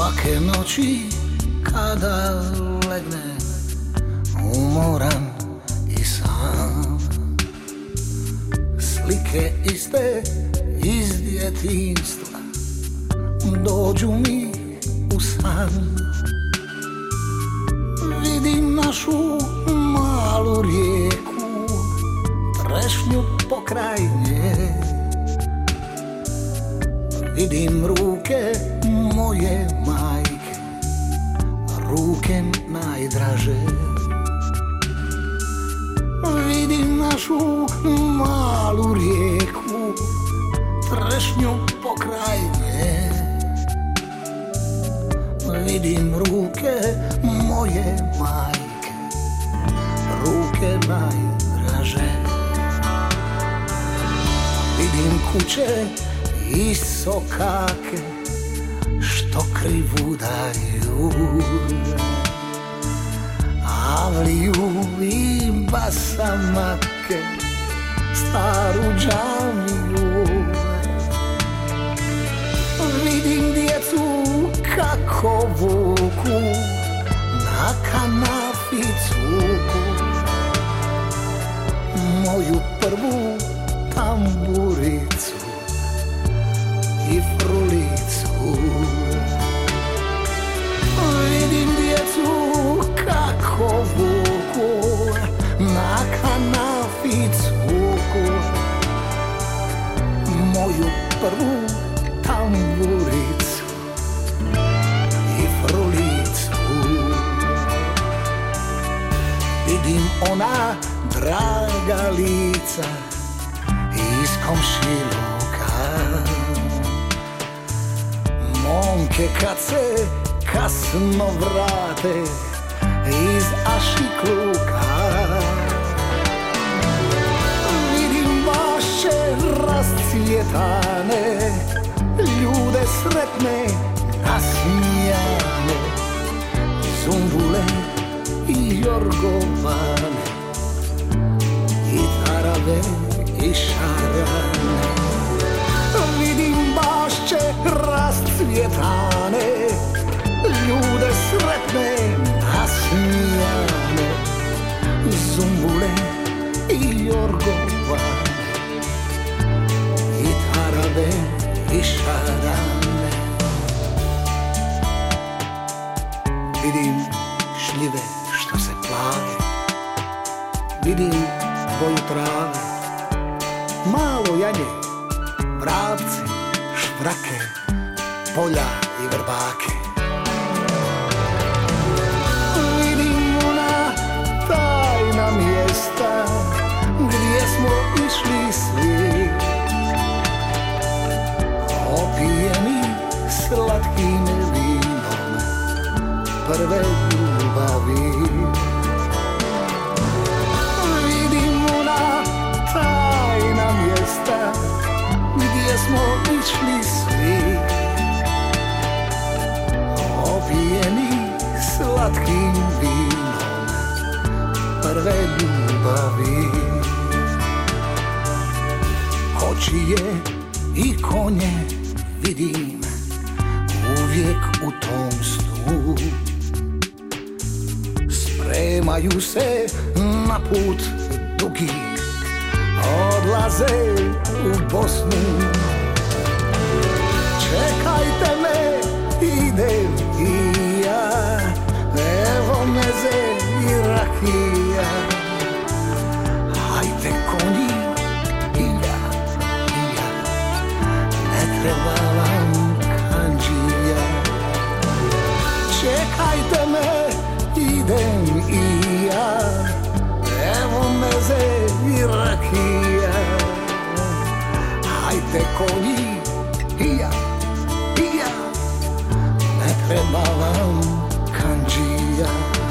Svake noći kada legnem umoran i sam, slike iste iz djetinjstva dođu mi u san. Vidim našu malu rijeku, trešnju pokraj nje. Vidim ruke moje majke, ruke najdraže. Vidim našu malu rijeku, trešnju pokraj nje. Vidim ruke moje majke, ruke najdraže. Vidim kuće i sokake što krivudaju, avliju i basamake, staru džamiju. Vidim djecu kako vuku na kanafi cuku moju prvu tamburicu i frulicu. Vidim djecu kako vuku na kanafi cuku moju prvu tamburicu i frulicu. Vidim ona draga lica iz komšiluka, momke kad se kasno vrate iz ašikluka. Vidim vaše rascvjetane, ljude sretne, nasmijane, zumbule i jorgovane, i tarave i šarane. Vidim bašće rascvjetane, ljude sretne, nasmijane, zumbule i jorgovane, i tarave i šarane. Vidim šljive što se plave, vidim boju trave, malo janje, bravce, švrake, polja i vrbake. Vidim ona tajna mjesta gdje smo išli svi, opijeni slatkim vinom prve ljubavi. Vidim ona tajna mjesta gdje smo išli svi, opijeni slatkim vinom prve ljubavi. Kočije i konje vidim uvijek u tom snu, spremaju se na put dugi, odlaze u Bosnu. Čekajte me, idem i ja, evo meze i rakija. Hajde konji i ja, ne treba vam kanđija. Čekajte me, idem i ja, evo meze i rakija. Hajde konji i ja, ne treba vam kanđija.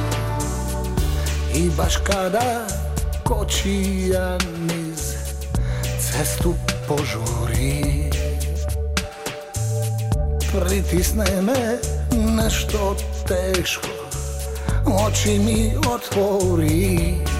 I baš kada kočija niz cestu požuri, pritisne me nešto teško, oči mi otvori.